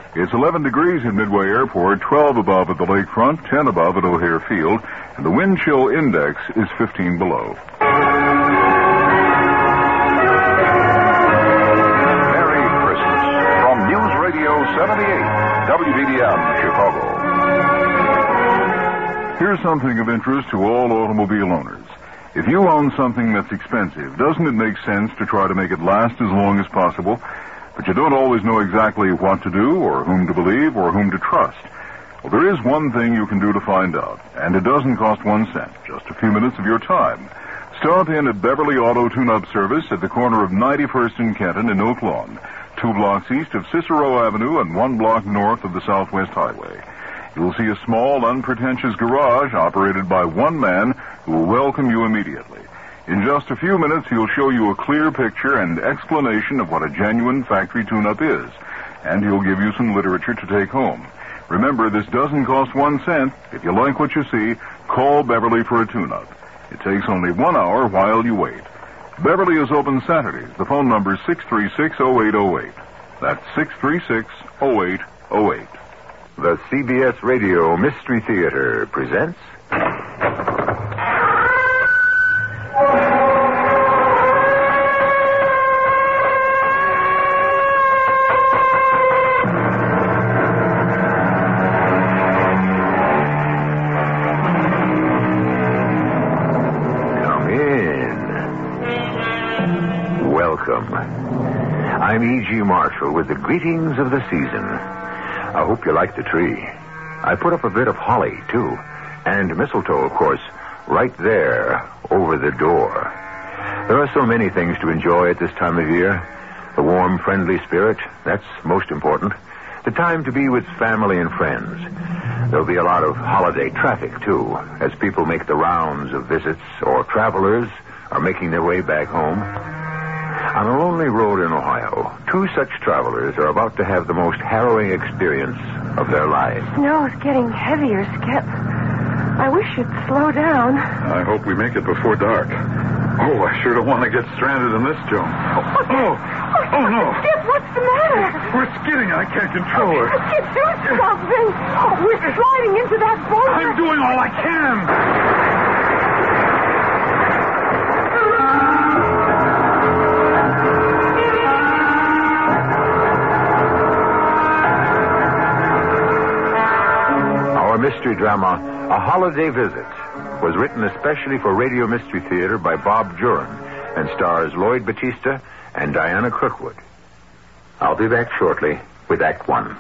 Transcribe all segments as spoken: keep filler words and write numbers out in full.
It's eleven degrees at Midway Airport, twelve above at the lakefront, ten above at O'Hare Field, and the wind chill index is fifteen below. Merry Christmas from News Radio seventy-eight, W B D M, Chicago. Here's something of interest to all automobile owners. If you own something that's expensive, doesn't it make sense to try to make it last as long as possible? But you don't always know exactly what to do, or whom to believe, or whom to trust. Well, there is one thing you can do to find out, and it doesn't cost one cent, just a few minutes of your time. Stop in at Beverly Auto Tune-Up Service at the corner of ninety-first and Kenton in Oak Lawn, two blocks east of Cicero Avenue and one block north of the Southwest Highway. You'll see a small, unpretentious garage operated by one man who will welcome you immediately. In just a few minutes, he'll show you a clear picture and explanation of what a genuine factory tune-up is, and he'll give you some literature to take home. Remember, this doesn't cost one cent. If you like what you see, call Beverly for a tune-up. It takes only one hour while you wait. Beverly is open Saturdays. The phone number is six three six, oh eight oh eight. That's six three six, oh eight oh eight. The C B S Radio Mystery Theater presents... Come in. Welcome. I'm E G. Marshall with the greetings of the season. I hope you like the tree. I put up a bit of holly, too. And mistletoe, of course, right there over the door. There are so many things to enjoy at this time of year. The warm, friendly spirit, that's most important. The time to be with family and friends. There'll be a lot of holiday traffic, too, as people make the rounds of visits or travelers are making their way back home. On a lonely road in Ohio, two such travelers are about to have the most harrowing experience of their lives. Snow's getting heavier, Skip. I wish you'd slow down. I hope we make it before dark. Oh, I sure don't want to get stranded in this, Joan. Oh, oh, oh no. Skip, what's the matter? We're skidding. I can't control her. Skip, do something. Oh, we're sliding into that boat. I'm doing all I can. Mystery drama, A Holiday Visit, was written especially for Radio Mystery Theater by Bob Jurin and stars Lloyd Battista and Diana Kirkwood. I'll be back shortly with Act One.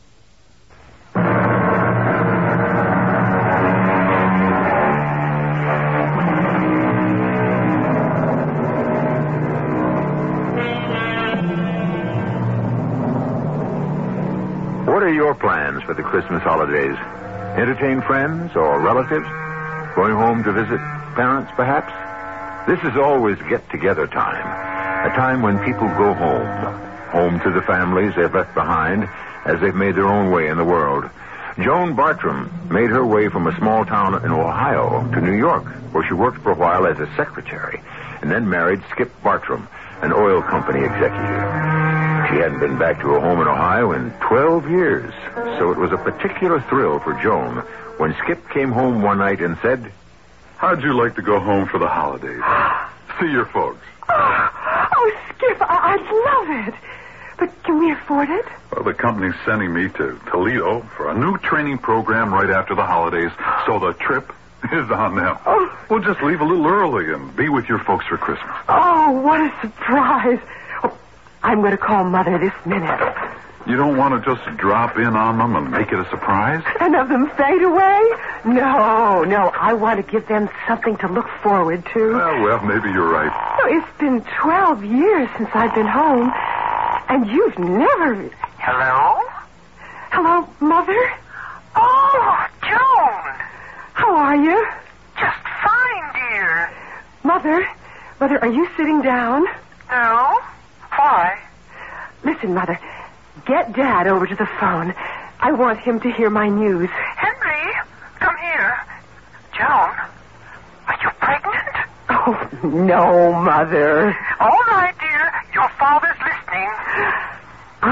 What are your plans for the Christmas holidays? Entertain friends or relatives? Going home to visit parents, perhaps? This is always get-together time. A time when people go home. Home to the families they've left behind as they've made their own way in the world. Joan Bartram made her way from a small town in Ohio to New York, where she worked for a while as a secretary, and then married Skip Bartram, an oil company executive. She hadn't been back to her home in Ohio in twelve years, so it was a particular thrill for Joan when Skip came home one night and said, "How'd you like to go home for the holidays? See your folks." Oh, oh Skip, I- I'd love it. But can we afford it? Well, the company's sending me to Toledo for a new training program right after the holidays, so the trip is on them. Oh. We'll just leave a little early and be with your folks for Christmas. Oh, what a surprise. Oh, I'm going to call Mother this minute. You don't want to just drop in on them and make it a surprise? And have them fade away? No, no. I want to give them something to look forward to. Well, well, maybe you're right. Oh, it's been twelve years since I've been home, and you've never... Hello? Hello, Mother? Oh, Joan. How are you? Just fine, dear. Mother, Mother, are you sitting down? No? Why? Listen, Mother, get Dad over to the phone. I want him to hear my news. Henry, come here. Joan, are you pregnant? Oh, no, Mother. All right, dear. Your father's listening. I'm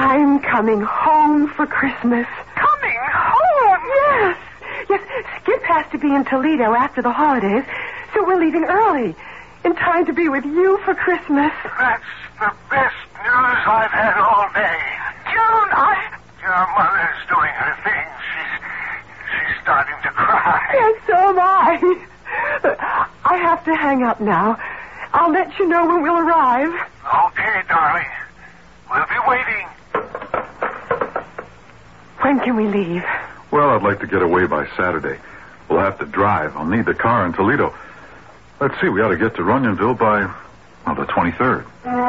coming home for Christmas. Coming home? Yes. Yes, Skip has to be in Toledo after the holidays, so we're leaving early, in time to be with you for Christmas. That's the best news I've had all day. Joan, I... Your mother's doing her thing. She's... She's starting to cry. Yes, so am I. I have to hang up now. I'll let you know when we'll arrive. Okay, darling. We'll be waiting. When can we leave? Well, I'd like to get away by Saturday. We'll have to drive. I'll need the car in Toledo. Let's see, we ought to get to Runyonville by, well, the twenty-third.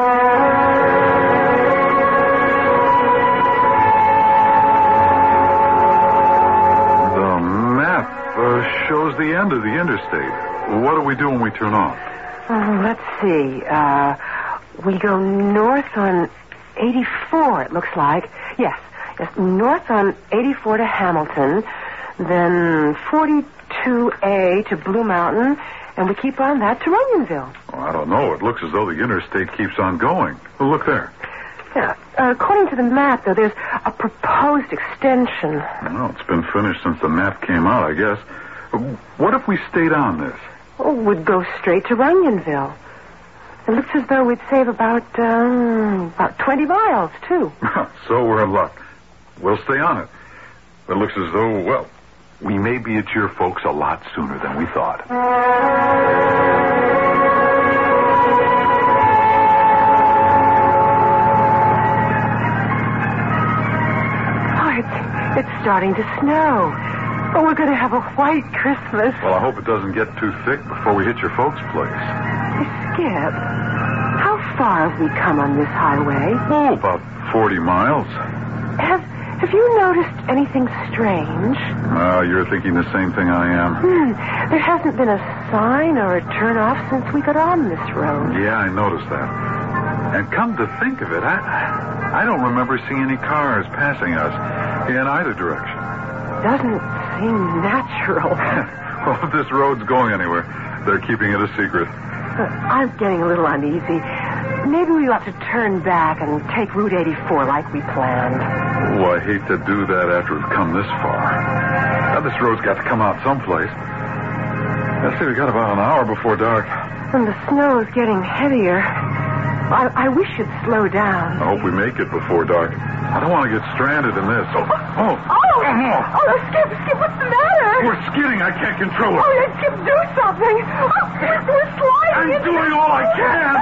The map uh, shows the end of the interstate. What do we do when we turn off? Oh, let's see. Uh, we go north on eighty-four, it looks like. Yes, yes, north on eighty-four to Hamilton, then forty-two A to Blue Mountain, and we keep on that to Runyonville. Oh, I don't know. It looks as though the interstate keeps on going. Oh, look there. Yeah, uh, according to the map, though, there's a proposed extension. Well, it's been finished since the map came out, I guess. What if we stayed on this? Oh, we'd go straight to Runyonville. It looks as though we'd save about, um, about twenty miles, too. So we're in luck. We'll stay on it. It looks as though, well, we may be at your folks a lot sooner than we thought. Oh, it's, it's starting to snow. Oh, we're going to have a white Christmas. Well, I hope it doesn't get too thick before we hit your folks' place. Skip, how far have we come on this highway? Oh, about forty miles. Have Have you noticed anything strange? Uh, you're thinking the same thing I am. Hmm. There hasn't been a sign or a turnoff since we got on this road. Yeah, I noticed that. And come to think of it, I, I don't remember seeing any cars passing us in either direction. Doesn't seem natural. Well, if this road's going anywhere, they're keeping it a secret. Uh, I'm getting a little uneasy. Maybe we ought to turn back and take Route eighty-four like we planned. Oh, I hate to do that after we've come this far. Now, this road's got to come out someplace. Let's see, we got about an hour before dark. And the snow is getting heavier. I, I wish you'd slow down. I hope we make it before dark. I don't want to get stranded in this. Oh, oh, oh, no. Oh, Skip, Skip, what's the matter? We're skidding. I can't control it. Oh, yeah, Skip, do something. Oh, we're, we're sliding. I'm into doing all I can.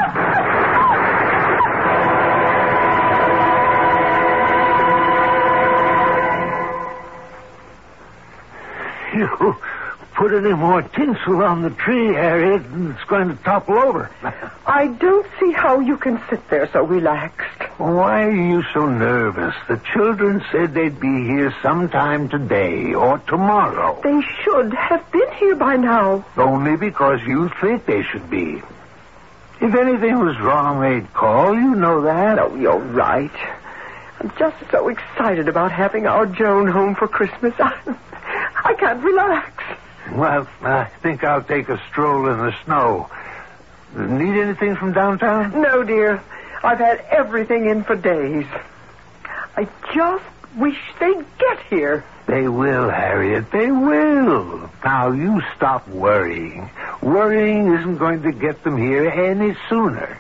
You put any more tinsel on the tree, Harriet, and it's going to topple over. I don't see how you can sit there so relaxed. Why are you so nervous? The children said they'd be here sometime today or tomorrow. They should have been here by now. Only because you think they should be. If anything was wrong, they'd call. You know that. Oh, you're right. I'm just so excited about having our Joan home for Christmas. I, I can't relax. Well, I think I'll take a stroll in the snow. Need anything from downtown? No, dear. I've had everything in for days. I just wish they'd get here. They will, Harriet. They will. Now, you stop worrying. Worrying isn't going to get them here any sooner.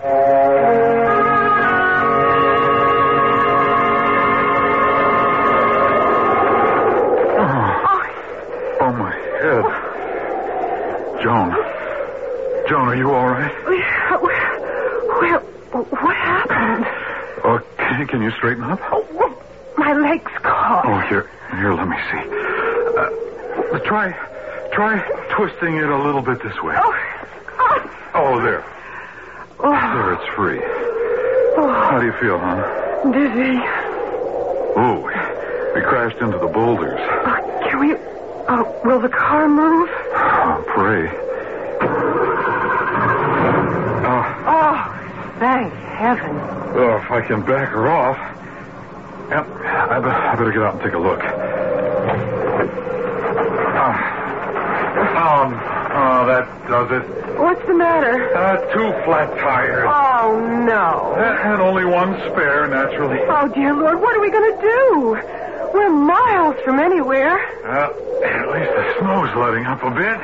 Oh, my head. Joan. Joan, are you all right? Well, what happened? Oh, can, can you straighten up? Oh, my leg's caught. Oh, here, here, let me see. Uh, try, try twisting it a little bit this way. Oh, oh. Oh, there. Oh. There, it's free. Oh. How do you feel, hon? Dizzy. Oh, we crashed into the boulders. Uh, can we... Oh, will the car move? Oh, pray. Oh. Oh, thank heaven. Oh, if I can back her off. Yep, I, be- I better get out and take a look. Uh, um, Oh, that does it. What's the matter? Uh, two flat tires. Oh, no. And only one spare, naturally. Oh, dear Lord, what are we going to do? We're miles from anywhere. Well, at least the snow's letting up a bit.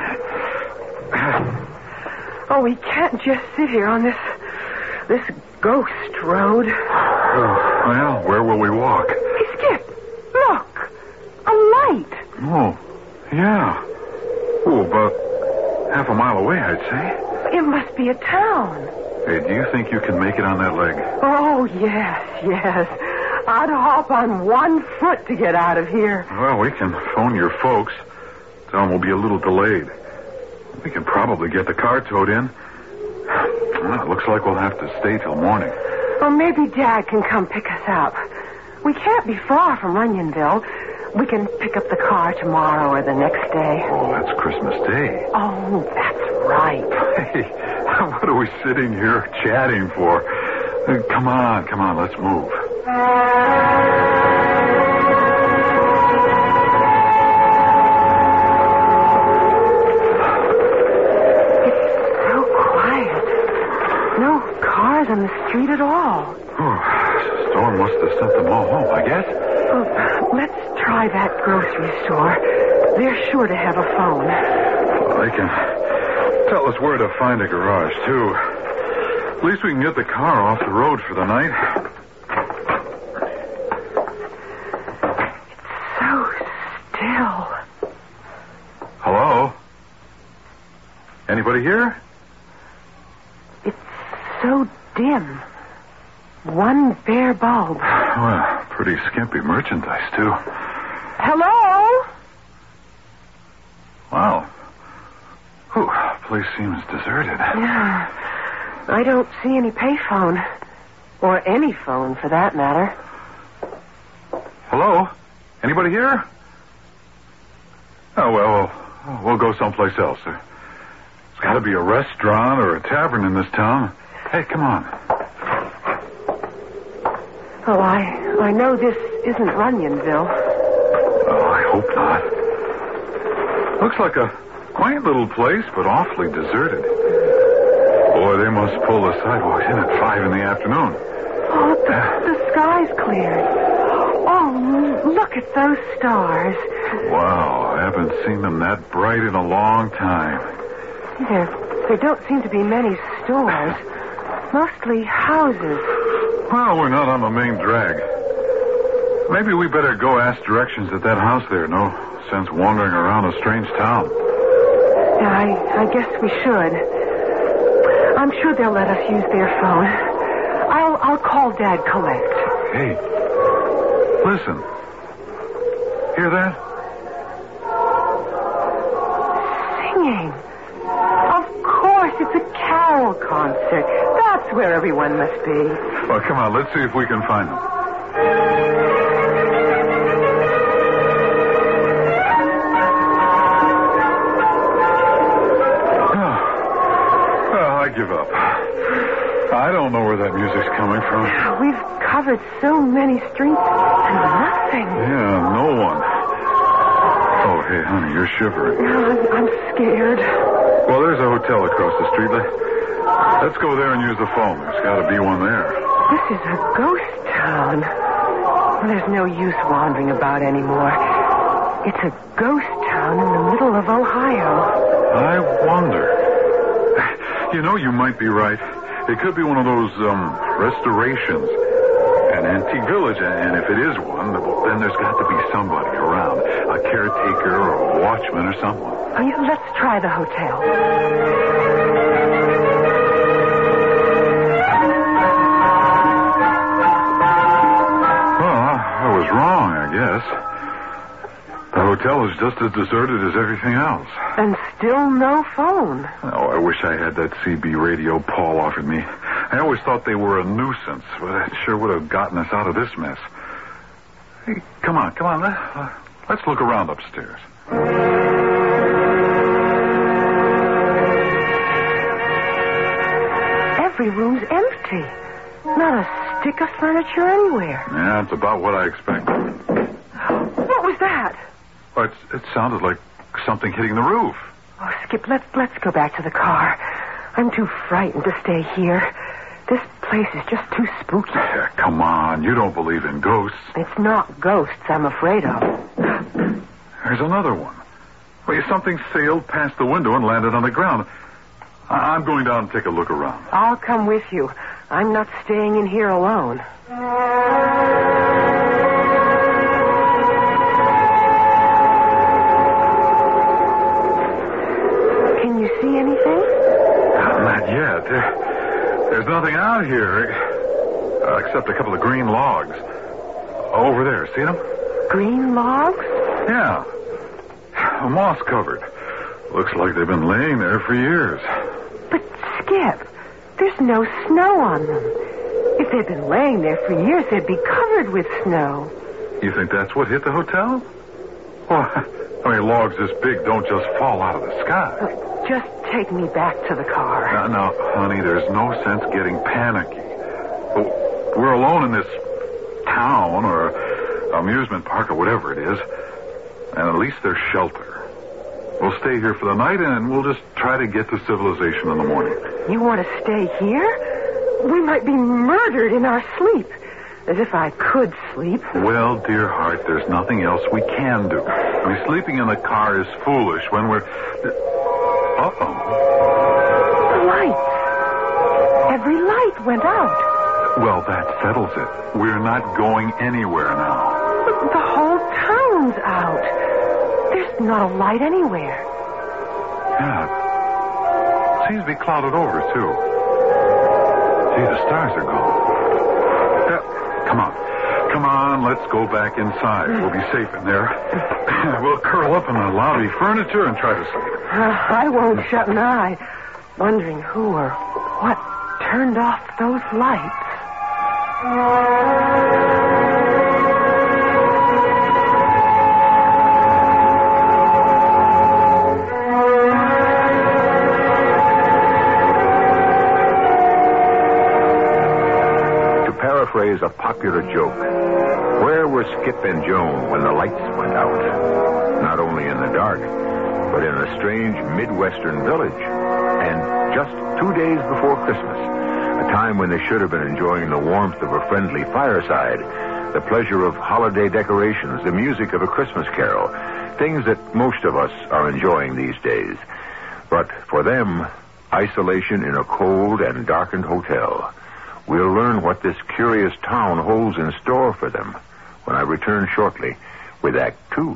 Oh, we can't just sit here on this, this ghost road. Oh, well, where will we walk? Hey, Skip, look. A light. Oh, yeah. Oh, about half a mile away, I'd say. It must be a town. Hey, do you think you can make it on that leg? Oh, yes, yes. I'd hop on one foot to get out of here. Well, we can phone your folks. Tell them we'll be a little delayed. We can probably get the car towed in. Well, it looks like we'll have to stay till morning. Well, maybe Dad can come pick us up. We can't be far from Runyonville. We can pick up the car tomorrow or the next day. Oh, that's Christmas Day. Oh, that's right. Hey, what are we sitting here chatting for? Uh, Come on, come on, let's move. On the street at all. Oh, storm must have sent them all home, I guess. Oh, let's try that grocery store. They're sure to have a phone. Well, they can tell us where to find a garage, too. At least we can get the car off the road for the night. It's so still. Hello? Anybody here? It's so dim. One bare bulb. Well, pretty skimpy merchandise, too. Hello? Wow. Whew, place seems deserted. Yeah. I don't see any payphone. Or any phone, for that matter. Hello? Anybody here? Oh, well, we'll, we'll go someplace else. There's got to be a restaurant or a tavern in this town. Hey, come on. Oh, I I know this isn't Runyonville. Oh, I hope not. Looks like a quaint little place, but awfully deserted. Boy, they must pull the sidewalks in at five in the afternoon. Oh, the, the sky's cleared. Oh, look at those stars. Wow, I haven't seen them that bright in a long time. There, there don't seem to be many stores. Mostly houses. Well, we're not on the main drag. Maybe we better go ask directions at that house there. No sense wandering around a strange town. Yeah, I, I guess we should. I'm sure they'll let us use their phone. I'll I'll call Dad collect. Hey, listen. Hear that? Singing. Of course, it's a carol concert. That's where everyone must be. Well, come on, let's see if we can find them. Oh, well, I give up. I don't know where that music's coming from. We've covered so many streets and nothing. Yeah, no one. Oh, hey, honey, you're shivering. I'm, I'm scared. Well, there's a hotel across the street. Let, let's go there and use the phone. There's got to be one there. This is a ghost town. Well, there's no use wandering about anymore. It's a ghost town in the middle of Ohio. I wonder. You know, you might be right. It could be one of those um, restorations. An antique village, and if it is one, then there's got to be somebody around. A caretaker or a watchman or someone. Oh, yeah, let's try the hotel. Well, I was wrong, I guess. The hotel is just as deserted as everything else. And still no phone. Oh, I wish I had that C B radio Paul offered me. I always thought they were a nuisance, but it sure would have gotten us out of this mess. Hey, come on, come on. Let, uh, let's look around upstairs. Every room's empty. Not a stick of furniture anywhere. Yeah, it's about what I expected. What was that? Oh, it's, it sounded like something hitting the roof. Oh, Skip, let's let's go back to the car. I'm too frightened to stay here. This place is just too spooky. Yeah, come on. You don't believe in ghosts. It's not ghosts I'm afraid of. There's another one. Wait, something sailed past the window and landed on the ground. I- I'm going down and take a look around. I'll come with you. I'm not staying in here alone. Can you see anything? Not yet. There, there's nothing out here uh, except a couple of green logs. Over there, see them? Green logs? Yeah. Moss covered. Looks like they've been laying there for years. But, Skip, there's no snow on them. If they'd been laying there for years, they'd be covered with snow. You think that's what hit the hotel? Well, I mean, logs this big don't just fall out of the sky. Look, just take me back to the car. Now, now, honey, there's no sense getting panicky. We're alone in this town or amusement park or whatever it is, and at least there's shelter. We'll stay here for the night, and we'll just try to get to civilization in the morning. You want to stay here? We might be murdered in our sleep. As if I could sleep. Well, dear heart, there's nothing else we can do. I mean, sleeping in the car is foolish when we're... Uh-oh. The lights. Every light went out. Well, that settles it. We're not going anywhere now. But the whole town's out. There's not a light anywhere. Yeah. Seems to be clouded over, too. See, the stars are gone. Uh, come on. Come on, let's go back inside. We'll be safe in there. We'll curl up in the lobby furniture and try to sleep. Uh, I won't shut an eye, wondering who or what turned off those lights. Paraphrase a popular joke. Where were Skip and Joan when the lights went out? Not only in the dark, but in a strange Midwestern village. And just two days before Christmas, a time when they should have been enjoying the warmth of a friendly fireside, the pleasure of holiday decorations, the music of a Christmas carol, things that most of us are enjoying these days. But for them, isolation in a cold and darkened hotel. We'll learn what this curious town holds in store for them when I return shortly with Act Two.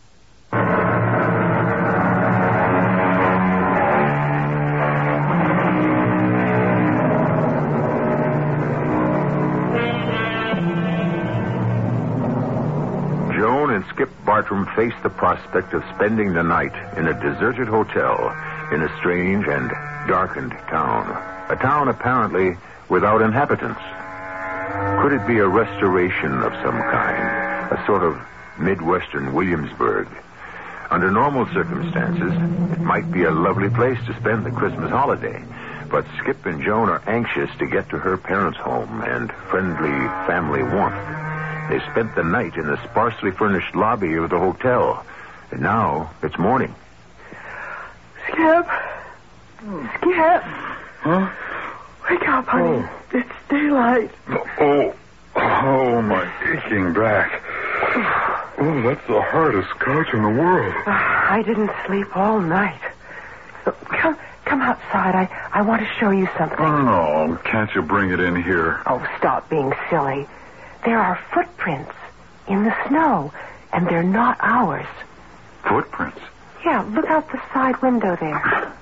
Joan and Skip Bartram face the prospect of spending the night in a deserted hotel in a strange and darkened town. A town apparently without inhabitants. Could it be a restoration of some kind? A sort of Midwestern Williamsburg? Under normal circumstances, it might be a lovely place to spend the Christmas holiday. But Skip and Joan are anxious to get to her parents' home and friendly family warmth. They spent the night in the sparsely furnished lobby of the hotel. And now it's morning. Skip. Skip. Huh? Wake up, honey. Oh. It's daylight. Oh, oh, my aching back. Oh, that's the hardest couch in the world. Uh, I didn't sleep all night. Come, come outside. I, I want to show you something. Oh, no, can't you bring it in here? Oh, stop being silly. There are footprints in the snow, and they're not ours. Footprints? Yeah, look out the side window there.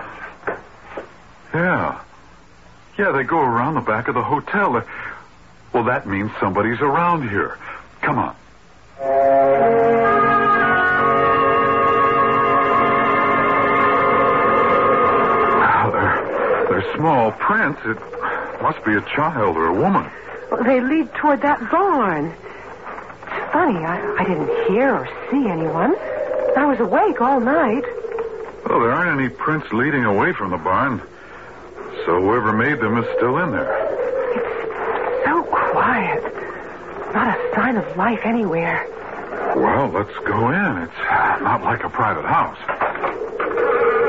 Yeah. Yeah, they go around the back of the hotel. Well, that means somebody's around here. Come on. Wow, they're, they're small prints. It must be a child or a woman. Well, they lead toward that barn. It's funny, I, I didn't hear or see anyone. I was awake all night. Well, there aren't any prints leading away from the barn. So whoever made them is still in there. It's so quiet. Not a sign of life anywhere. Well, let's go in. It's not like a private house.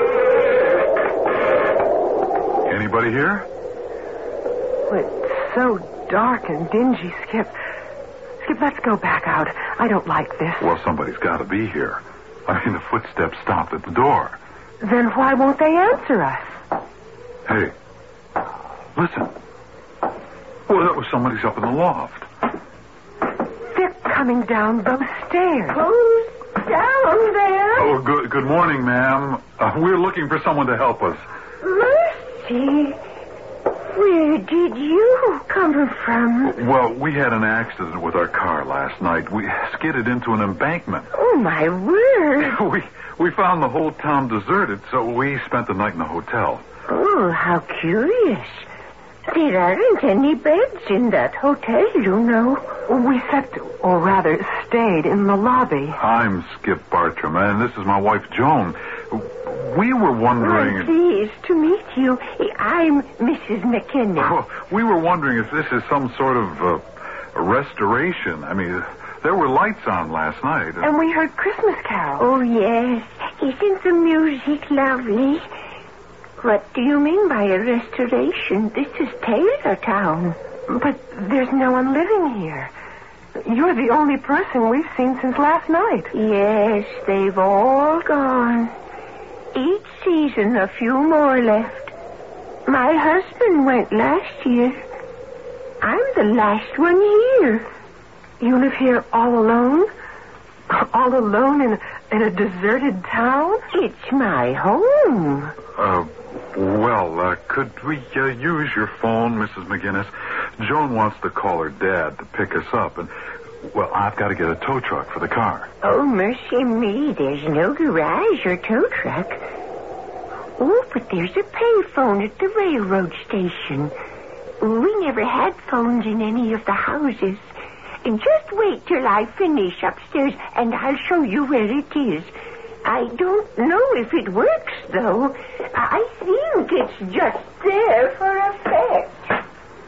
Anybody here? Oh, it's so dark and dingy, Skip. Skip, let's go back out. I don't like this. Well, somebody's got to be here. I mean, the footsteps stopped at the door. Then why won't they answer us? Hey, listen. Well, that was somebody's up in the loft. They're coming down those stairs. Who's down there? Oh, good, good morning, ma'am. Uh, we're looking for someone to help us. Mercy. Where did you come from? Well, we had an accident with our car last night. We skidded into an embankment. Oh, my word. We we found the whole town deserted, so we spent the night in the hotel. Oh, how curious. There aren't any beds in that hotel, you know. We slept, or rather stayed, in the lobby. I'm Skip Bartram, and this is my wife, Joan. We were wondering... I'm pleased to meet you. I'm Missus McKinnon. Well, we were wondering if this is some sort of uh, a restoration. I mean, there were lights on last night. And we heard Christmas carols. Oh, yes. Isn't the music lovely? What do you mean by a restoration? This is Taylortown. But there's no one living here. You're the only person we've seen since last night. Yes, they've all gone. Each season, a few more left. My husband went last year. I'm the last one here. You live here all alone? All alone in, in a deserted town? It's my home. Uh, well, uh, could we uh, use your phone, Missus McGinnis? Joan wants to call her dad to pick us up, and, well, I've got to get a tow truck for the car. Oh, mercy me, there's no garage or tow truck. Oh, but there's a payphone at the railroad station. We never had phones in any of the houses. And just wait till I finish upstairs, and I'll show you where it is. I don't know if it works, though. I think it's just there for effect.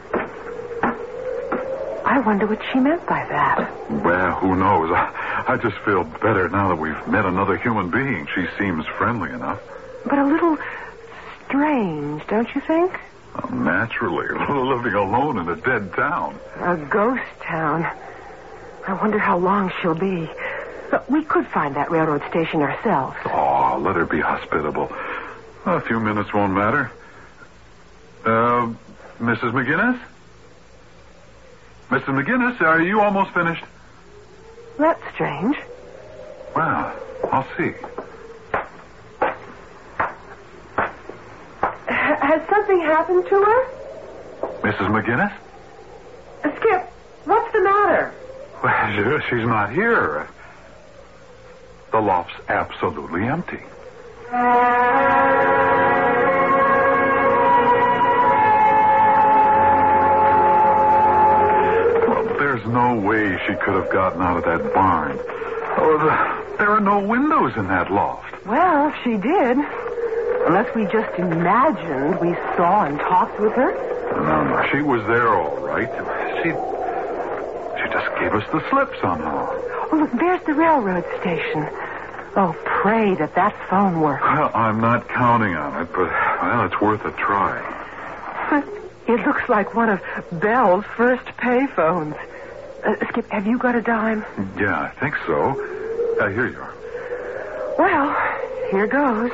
I wonder what she meant by that. Well, who knows? I, I just feel better now that we've met another human being. She seems friendly enough. But a little strange, don't you think? Well, naturally. Living alone in a dead town. A ghost town. I wonder how long she'll be. But we could find that railroad station ourselves. Oh, let her be hospitable. A few minutes won't matter. Uh, Missus McGinnis? Missus McGinnis, are you almost finished? That's strange. Well, I'll see. H- has something happened to her? Missus McGinnis? Uh, Skip, what's the matter? Well, she's not here. The loft's absolutely empty. Well, there's no way she could have gotten out of that barn. Oh, the, there are no windows in that loft. Well, she did. Unless we just imagined we saw and talked with her. No, no, she was there all right. She, she just gave us the slip somehow. Oh, look, there's the railroad station. Oh, pray that that phone works. Well, I'm not counting on it, but, well, it's worth a try. But it looks like one of Bell's first payphones. Uh, Skip, have you got a dime? Yeah, I think so. Uh, here you are. Well, here goes.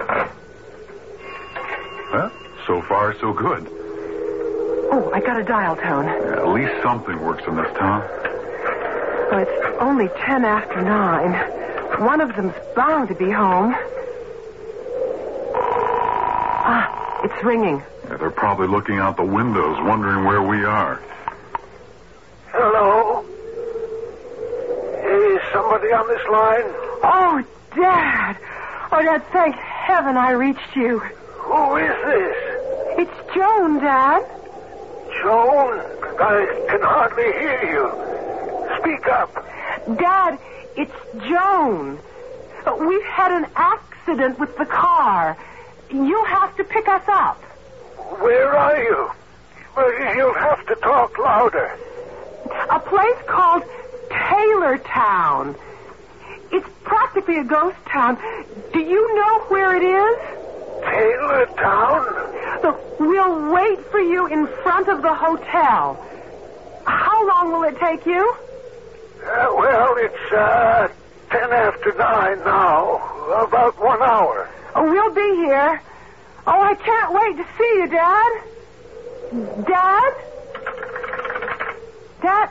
Well, so far, so good. Oh, I got a dial tone. Yeah, at least something works in this town. Oh, it's only ten after nine. One of them's bound to be home. Ah, it's ringing. Yeah, they're probably looking out the windows, wondering where we are. Hello? Is somebody on this line? Oh, Dad. Oh, Dad, thank heaven I reached you. Who is this? It's Joan, Dad. Joan? I can hardly hear you. Speak up. Dad, it's Joan. We've had an accident with the car. You'll have to pick us up. Where are you? You'll have to talk louder. A place called Taylortown. It's practically a ghost town. Do you know where it is? Taylortown? Look, we'll wait for you in front of the hotel. How long will it take you? Uh, well, it's uh, ten after nine now. About one hour. Oh, we'll be here. Oh, I can't wait to see you, Dad. Dad? Dad?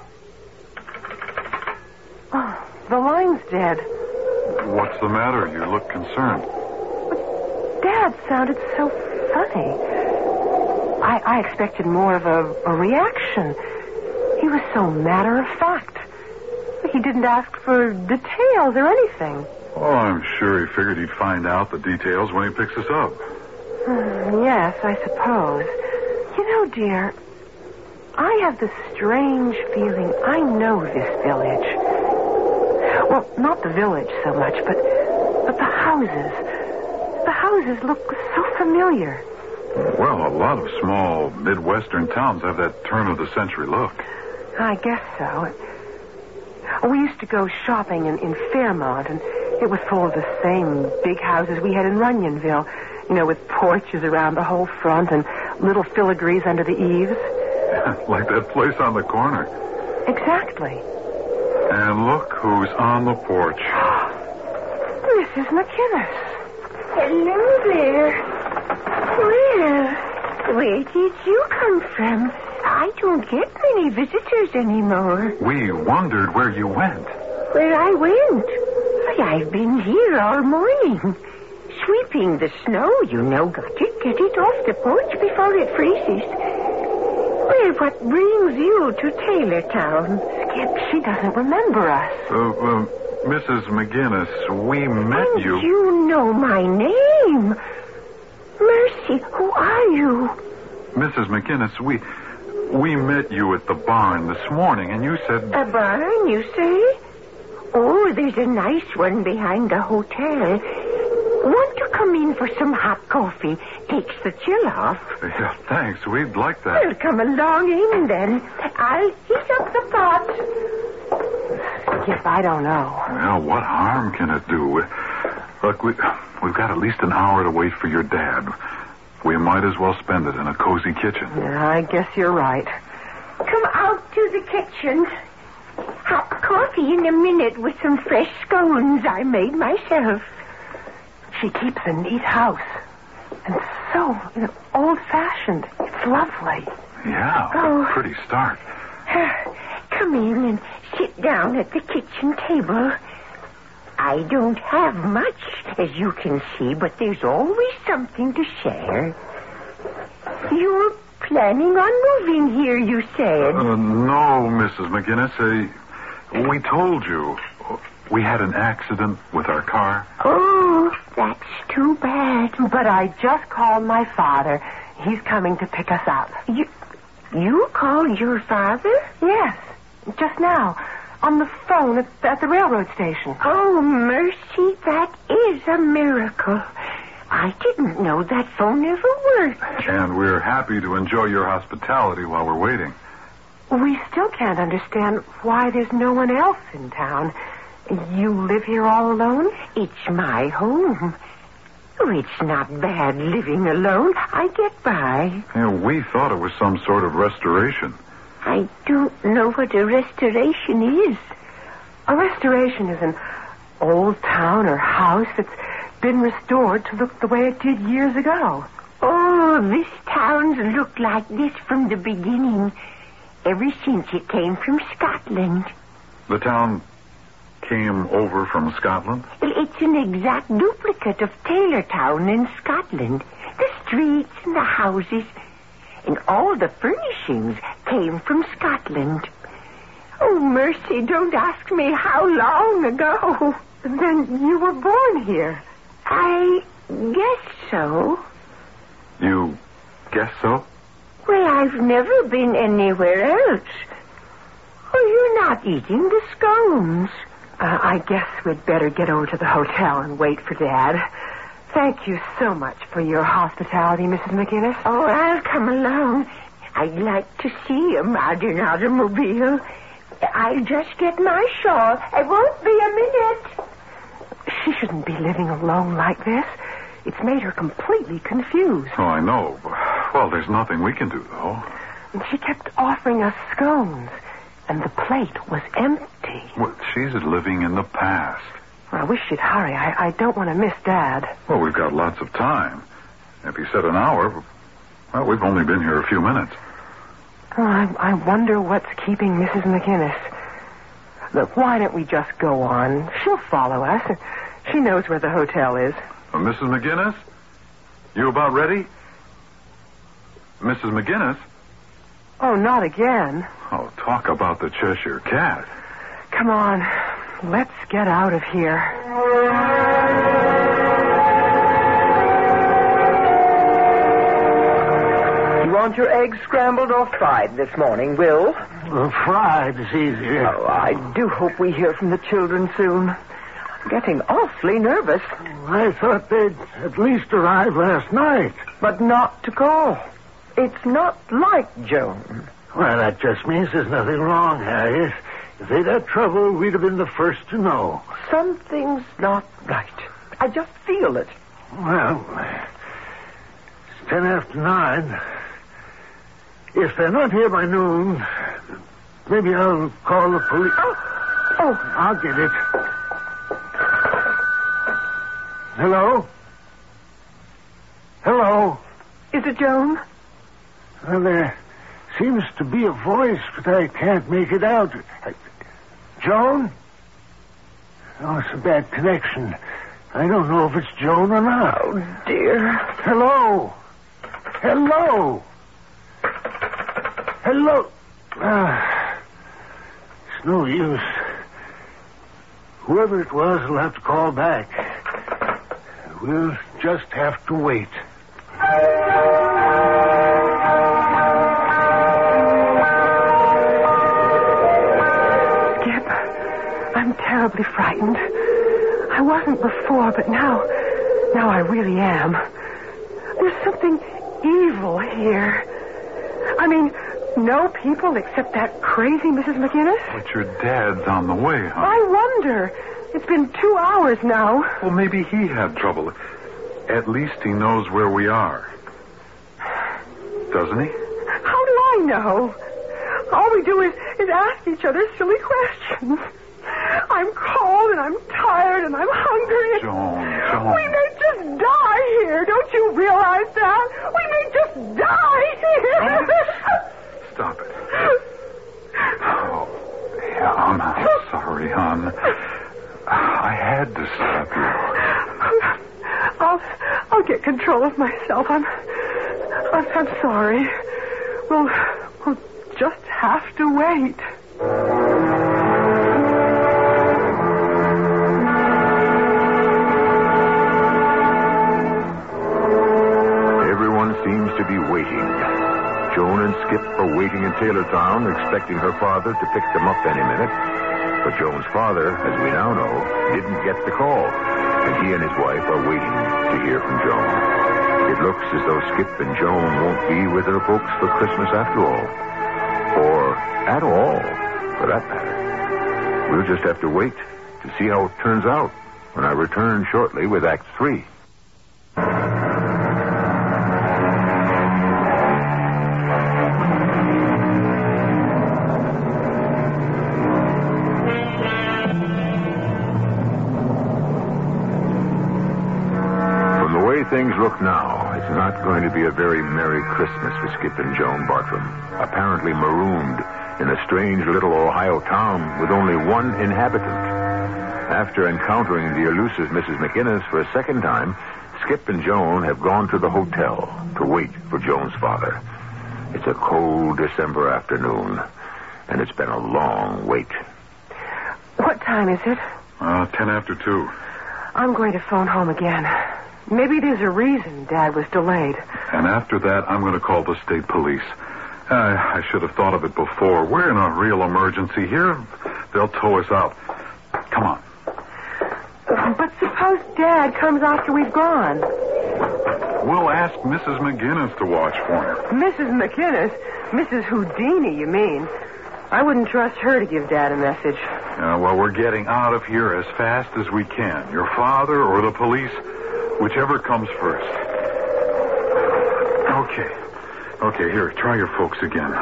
Oh, the line's dead. What's the matter? You look concerned. Dad sounded so funny. I, I expected more of a, a reaction. He was so matter of fact. He didn't ask for details or anything. Oh, I'm sure he figured he'd find out the details when he picks us up. Hmm, yes, I suppose. You know, dear, I have this strange feeling I know this village. Well, not the village so much, but, but the houses. The houses look so familiar. Well, a lot of small Midwestern towns have that turn-of-the-century look. I guess so. We used to go shopping in, in Fairmont, and it was full of the same big houses we had in Runyonville. You know, with porches around the whole front and little filigrees under the eaves. Like that place on the corner. Exactly. And look who's on the porch. Missus McInnes. Hello there. Well, where did you come from? I don't get many visitors anymore. We wondered where you went. Where I went? Why, I've been here all morning. Sweeping the snow, you know. Got to get it off the porch before it freezes. Well, what brings you to Taylortown? Skip, she doesn't remember us. Uh, uh, Missus McGinnis, we met And you... you know my name. Mercy, who are you? Missus McGinnis, we... We met you at the barn this morning, and you said... A barn, you say? Oh, there's a nice one behind the hotel. Want to come in for some hot coffee? Takes the chill off. Yeah, thanks. We'd like that. Well, come along in, then. I'll heat up the pot. Skip, I don't know. Well, what harm can it do? Look, we, we've got at least an hour to wait for your dad. We might as well spend it in a cozy kitchen. Yeah, I guess you're right. Come out to the kitchen. Hot coffee in a minute with some fresh scones I made myself. She keeps a neat house. And so, you know, old-fashioned. It's lovely. Yeah, Oh. pretty start. Come in and sit down at the kitchen table. I don't have much, as you can see, but there's always something to share. You're planning on moving here, you said. Uh, no, Missus McGinnis. Uh, we told you. We had an accident with our car. Oh, that's too bad. But I just called my father. He's coming to pick us up. You, you called your father? Yes, just now. On the phone at, at the railroad station. Oh, mercy, that is a miracle. I didn't know that phone ever worked. And we're happy to enjoy your hospitality while we're waiting. We still can't understand why there's no one else in town. You live here all alone? It's my home. Oh, it's not bad living alone. I get by. Yeah, we thought it was some sort of restoration. I don't know what a restoration is. A restoration is an old town or house that's been restored to look the way it did years ago. Oh, this town's looked like this from the beginning, ever since it came from Scotland. The town came over from Scotland? Well, it's an exact duplicate of Taylortown in Scotland. The streets and the houses and all the furnishings came from Scotland. Oh, mercy, don't ask me how long ago. Then you were born here. I guess so. You guess so? Well, I've never been anywhere else. Oh, you're not eating the scones. Uh, I guess we'd better get over to the hotel and wait for Dad. Thank you so much for your hospitality, Missus McGinnis. Oh, I'll come along. I'd like to see a modern automobile. I'll just get my shawl. I won't be a minute. She shouldn't be living alone like this. It's made her completely confused. Oh, I know. Well, there's nothing we can do, though. And she kept offering us scones, and the plate was empty. Well, she's living in the past. Well, I wish she'd hurry. I, I don't want to miss Dad. Well, we've got lots of time. If he said an hour, well, we've only been here a few minutes. Oh, I, I wonder what's keeping Missus McInnes. Look, why don't we just go on? She'll follow us. She knows where the hotel is. Uh, Missus McInnes? You about ready? Missus McInnes? Oh, not again. Oh, talk about the Cheshire Cat. Come on. Let's get out of here. You want your eggs scrambled or fried this morning, Will? Well, fried is easier. Oh, I do hope we hear from the children soon. I'm getting awfully nervous. I thought they'd at least arrive last night. But not to call. It's not like Joan. Well, that just means there's nothing wrong, Harriet. If they'd had trouble, we'd have been the first to know. Something's not right. I just feel it. Well, it's ten after nine. If they're not here by noon, maybe I'll call the police. Oh, oh. I'll get it. Hello? Hello? Is it Joan? Well, there seems to be a voice, but I can't make it out. Joan? Oh, it's a bad connection. I don't know if it's Joan or not. Oh, dear. Hello? Hello? Hello? Ah, it's no use. Whoever it was will have to call back. We'll just have to wait. I'm terribly frightened. I wasn't before, but now, now I really am. There's something evil here. I mean, no people except that crazy Missus McInnes. But your dad's on the way, huh? I wonder. It's been two hours now. Well, maybe he had trouble. At least he knows where we are. Doesn't he? How do I know? All we do is, is ask each other silly questions. I'm cold and I'm tired and I'm hungry. Joan, Joan. We may just die here. Don't you realize that? We may just die here. Joan, stop it. Oh, yeah, I'm, I'm sorry, hon. I had to stop you. I'll, I'll get control of myself. I'm, I'm, I'm sorry. We'll, we'll just have to wait. Seems to be waiting. Joan and Skip are waiting in Taylortown, expecting her father to pick them up any minute. But Joan's father, as we now know, didn't get the call, and he and his wife are waiting to hear from Joan. It looks as though Skip and Joan won't be with their folks for Christmas after all. Or at all, for that matter. We'll just have to wait to see how it turns out when I return shortly with Act Three. Things look now, it's not going to be a very Merry Christmas for Skip and Joan Bartram, apparently marooned in a strange little Ohio town with only one inhabitant. After encountering the elusive Missus McInnes for a second time, Skip and Joan have gone to the hotel to wait for Joan's father. It's a cold December afternoon, and it's been a long wait. What time is it? Uh, ten after two. I'm going to phone home again. Maybe there's a reason Dad was delayed. And after that, I'm going to call the state police. Uh, I should have thought of it before. We're in a real emergency here. They'll tow us out. Come on. But suppose Dad comes after we've gone. We'll ask Missus McInnes to watch for him. Missus McInnes? Missus Houdini, you mean? I wouldn't trust her to give Dad a message. Uh, well, we're getting out of here as fast as we can. Your father or the police, whichever comes first. Okay. Okay, here, try your folks again.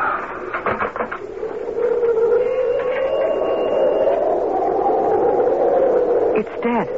It's dead.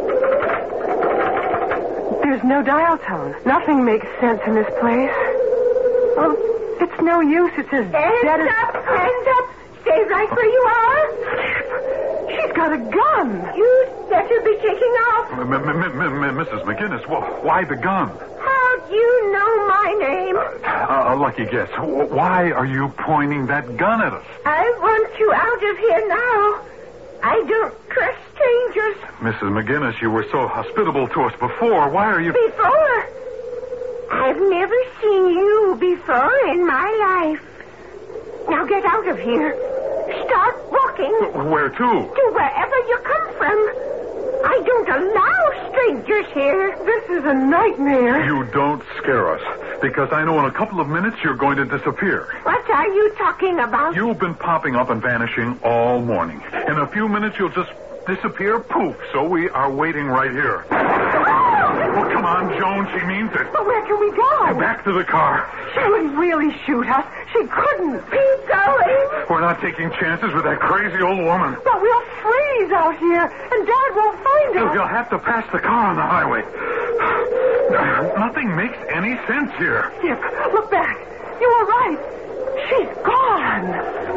There's no dial tone. Nothing makes sense in this place. Well, it's no use. It's as Hands dead as... up, hands up. Stay right where you are. She's got a gun. You'd better be taking off. M- m- m- m- Missus McGinnis, wh- why the gun? How'd you know my name? Uh, a lucky guess. Wh- Why are you pointing that gun at us? I want you out of here now. I don't trust strangers. Missus McGinnis, you were so hospitable to us before. Why are you... Before? I've never seen you before in my life. Now get out of here. Start walking. Where to? To wherever you come from. I don't allow strangers here. This is a nightmare. You don't scare us, because I know in a couple of minutes you're going to disappear. What are you talking about? You've been popping up and vanishing all morning. In a few minutes you'll just disappear, poof. So we are waiting right here. Oh, come on, Joan. She means it. But where can we go? Back to the car. She wouldn't really shoot us. She couldn't. Keep going. We're not taking chances with that crazy old woman. But we'll freeze out here, and Dad won't find us. You'll have to pass the car on the highway. Nothing makes any sense here. Skip, look back. You were right. She's gone.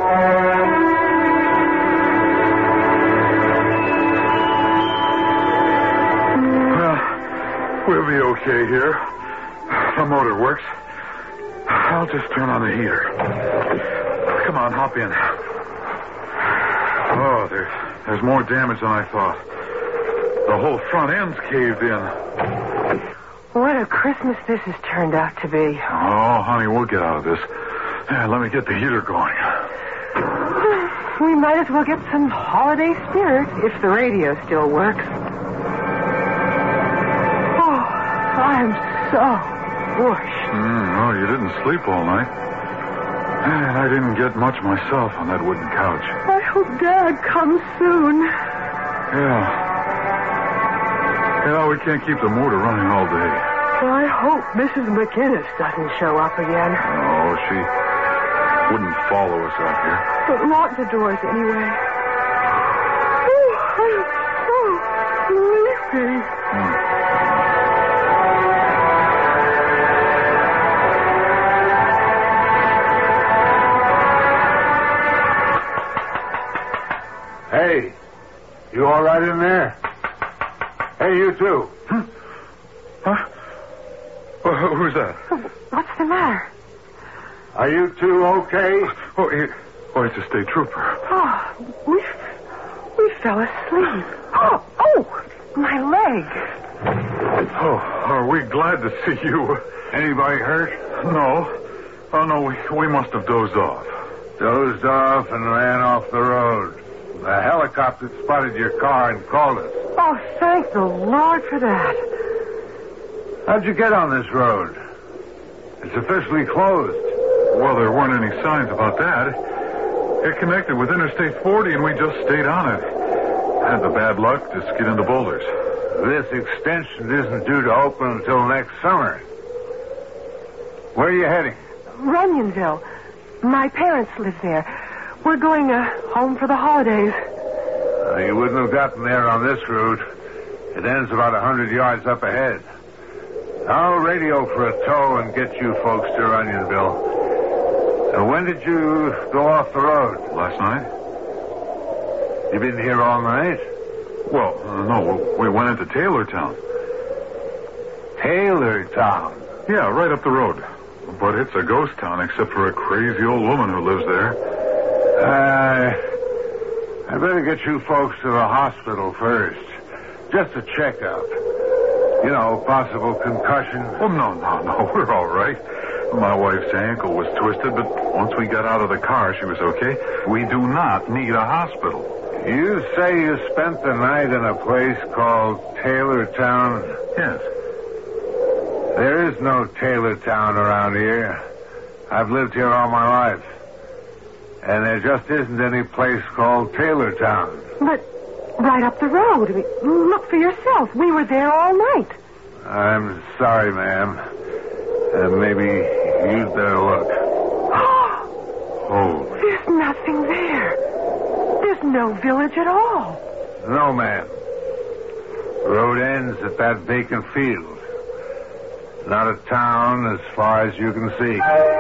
Well, we'll be okay here. The motor works. I'll just turn on the heater. Come on, hop in. Oh, there's, there's more damage than I thought. The whole front end's caved in. What a Christmas this has turned out to be. Oh, honey, we'll get out of this. Yeah, let me get the heater going. We might as well get some holiday spirit if the radio still works. Oh, I'm so bushed. Mm, oh, you didn't sleep all night. And I didn't get much myself on that wooden couch. I hope Dad comes soon. Yeah. Yeah, we can't keep the motor running all day. I hope Missus McInnes doesn't show up again. No, she wouldn't follow us out here. But lock the doors anyway. Oh, I'm so sleepy. Hmm. Hey, you all right in there? Hey, you too. Hmm? Huh? Oh, who's that? What's the matter? Are you two okay? Oh, he, oh, it's a state trooper. Oh, we, we fell asleep. Oh, oh, my leg. Oh, are we glad to see you? Anybody hurt? No. Oh, no, we, we must have dozed off. Dozed off and ran off the road. The helicopter spotted your car and called us. Oh, thank the Lord for that. How'd you get on this road? It's officially closed. Well, there weren't any signs about that. It connected with Interstate forty, and we just stayed on it. Had the bad luck to skid into boulders. This extension isn't due to open until next summer. Where are you heading? Runyonville. My parents live there. We're going uh, home for the holidays. Uh, you wouldn't have gotten there on this route. It ends about a hundred yards up ahead. I'll radio for a tow and get you folks to Runyonville. Uh, when did you go off the road? Last night? You been here all night? Well, uh, no, we went into Taylortown. Taylortown? Yeah, right up the road. But it's a ghost town except for a crazy old woman who lives there. Uh, I better get you folks to the hospital first. Just a checkup. You know, possible concussion. Oh, no, no, no. We're all right. My wife's ankle was twisted, but once we got out of the car, she was okay. We do not need a hospital. You say you spent the night in a place called Taylortown? Yes. There is no Taylortown around here. I've lived here all my life. And there just isn't any place called Taylortown. But right up the road. I mean, look for yourself. We were there all night. I'm sorry, ma'am. Uh, maybe You'd better look. Oh. There's nothing there. There's no village at all. No, ma'am. The road ends at that vacant field. Not a town as far as you can see.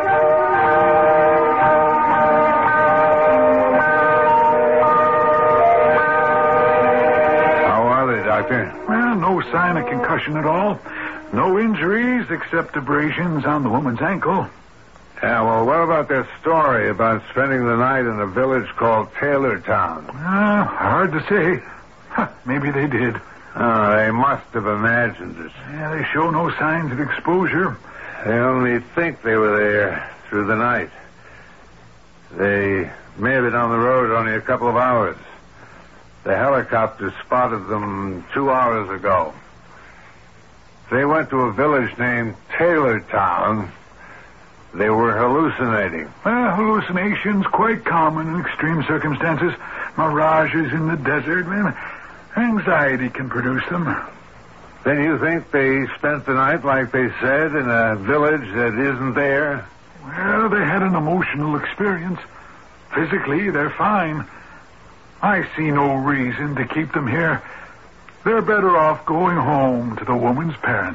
How are they, Doctor? Well, no sign of concussion at all. No injuries except abrasions on the woman's ankle. Yeah, well, what about their story about spending the night in a village called Taylortown? Uh, hard to say. Huh, maybe they did. Oh, they must have imagined it. Yeah, they show no signs of exposure. They only think they were there through the night. They may have been on the road only a couple of hours. The helicopter spotted them two hours ago. They went to a village named Taylortown. They were hallucinating. Well, hallucinations quite common in extreme circumstances. Mirages in the desert. Well, anxiety can produce them. Then you think they spent the night, like they said, in a village that isn't there? Well, they had an emotional experience. Physically, they're fine. I see no reason to keep them here. They're better off going home to the woman's parents.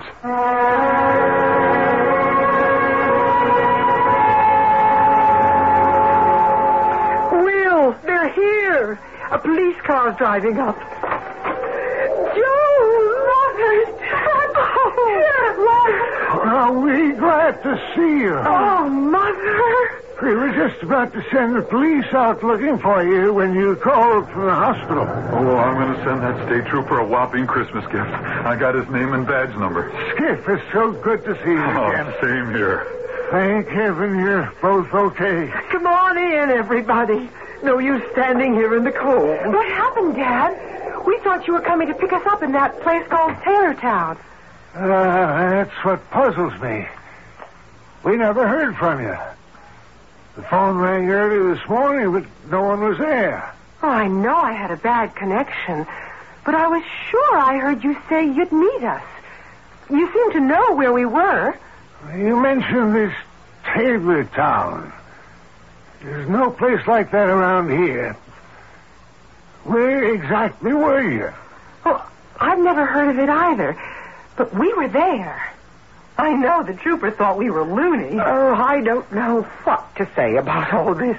Will, they're here. A police car's driving up. Joe, Mother, Dad. Are we glad to see you? Oh, Mother. We were just about to send the police out looking for you when you called from the hospital. Oh, I'm going to send that state trooper a whopping Christmas gift. I got his name and badge number. Skip, it's so good to see you Oh, again. same here. Thank heaven you're both okay. Come on in, everybody. No use standing here in the cold. What happened, Dad? We thought you were coming to pick us up in that place called Taylortown. Uh, that's what puzzles me. We never heard from you. The phone rang early this morning, but no one was there. Oh, I know I had a bad connection, but I was sure I heard you say you'd meet us. You seemed to know where we were. You mentioned this Taylortown. There's no place like that around here. Where exactly were you? Well, I've never heard of it either, but we were there. I know the trooper thought we were loony. Oh, I don't know what to say about all this.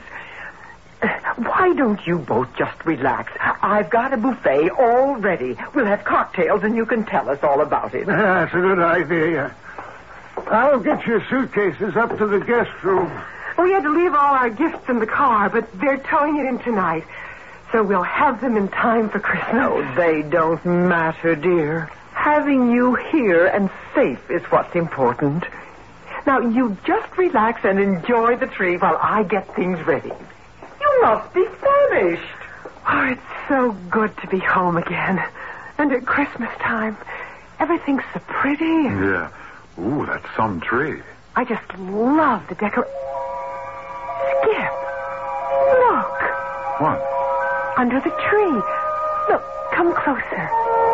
Why don't you both just relax? I've got a buffet all ready. We'll have cocktails and you can tell us all about it. That's a good idea. I'll get your suitcases up to the guest room. We had to leave all our gifts in the car, but they're towing it in tonight. So we'll have them in time for Christmas. No, they don't matter, dear. Having you here and safe is what's important. Now, you just relax and enjoy the tree while I get things ready. You must be famished. Oh, it's so good to be home again. And at Christmas time, everything's so pretty. Yeah. Ooh, that's some tree. I just love the decor... Skip. Look. What? Under the tree. Look, come closer.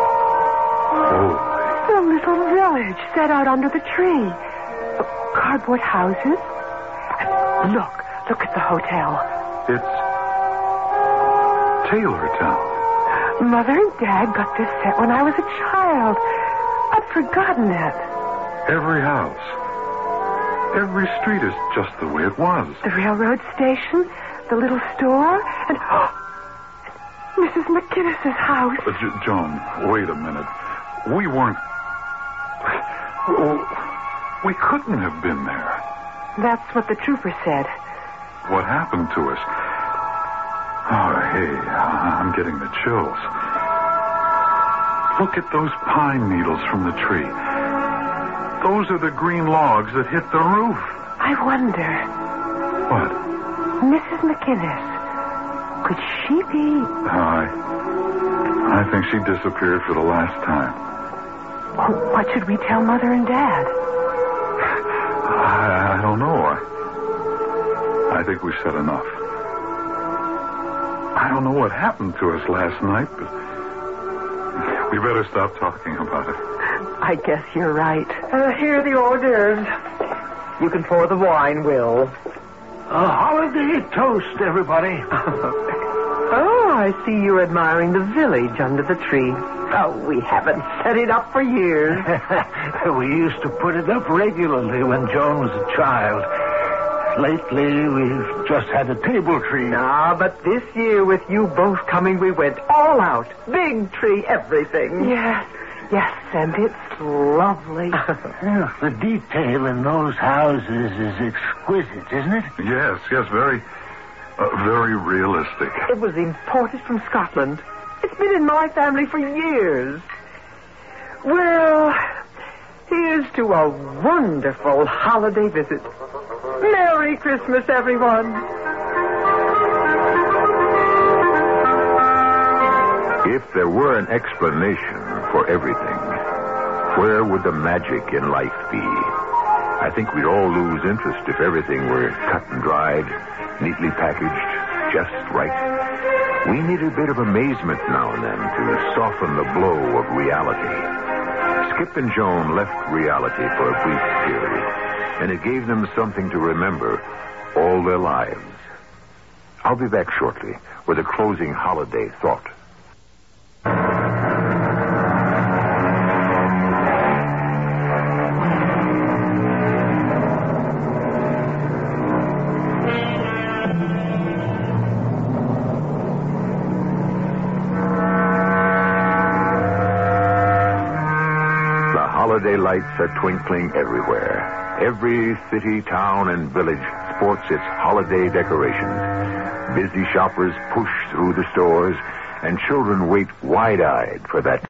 Oh. The little village set out under the tree. Uh, cardboard houses. And look, look at the hotel. It's Taylortown. Mother and Dad got this set when I was a child. I'd forgotten it. Every house. Every street is just the way it was. The railroad station, the little store, and oh, Missus McGinnis's house. Uh, J- Joan, wait a minute. We weren't... Well, we couldn't have been there. That's what the trooper said. What happened to us? Oh, hey, I'm getting the chills. Look at those pine needles from the tree. Those are the green logs that hit the roof. I wonder. What? Missus McGinnis. Could she be... I... I think she disappeared for the last time. Oh, what should we tell Mother and Dad? I, I don't know. I, I think we said enough. I don't know what happened to us last night, but we better stop talking about it. I guess you're right. Uh, here are the hors d'oeuvres. You can pour the wine, Will. A holiday toast, everybody. Oh, I see you're admiring the village under the tree. Oh, we haven't set it up for years. We used to put it up regularly when Joan was a child. Lately, we've just had a table tree. Ah, but this year, with you both coming, we went all out. Big tree, everything. Yes, yes, and it's lovely. Well, the detail in those houses is exquisite, isn't it? Yes, yes, very, uh, very realistic. It was imported from Scotland. It's been in my family for years. Well, here's to a wonderful holiday visit. Merry Christmas, everyone. If there were an explanation for everything, where would the magic in life be? I think we'd all lose interest if everything were cut and dried, neatly packaged, just right. We need a bit of amazement now and then to soften the blow of reality. Skip and Joan left reality for a brief period, and it gave them something to remember all their lives. I'll be back shortly with a closing holiday thought. Holiday lights are twinkling everywhere. Every city, town, and village sports its holiday decorations. Busy shoppers push through the stores, and children wait wide-eyed for that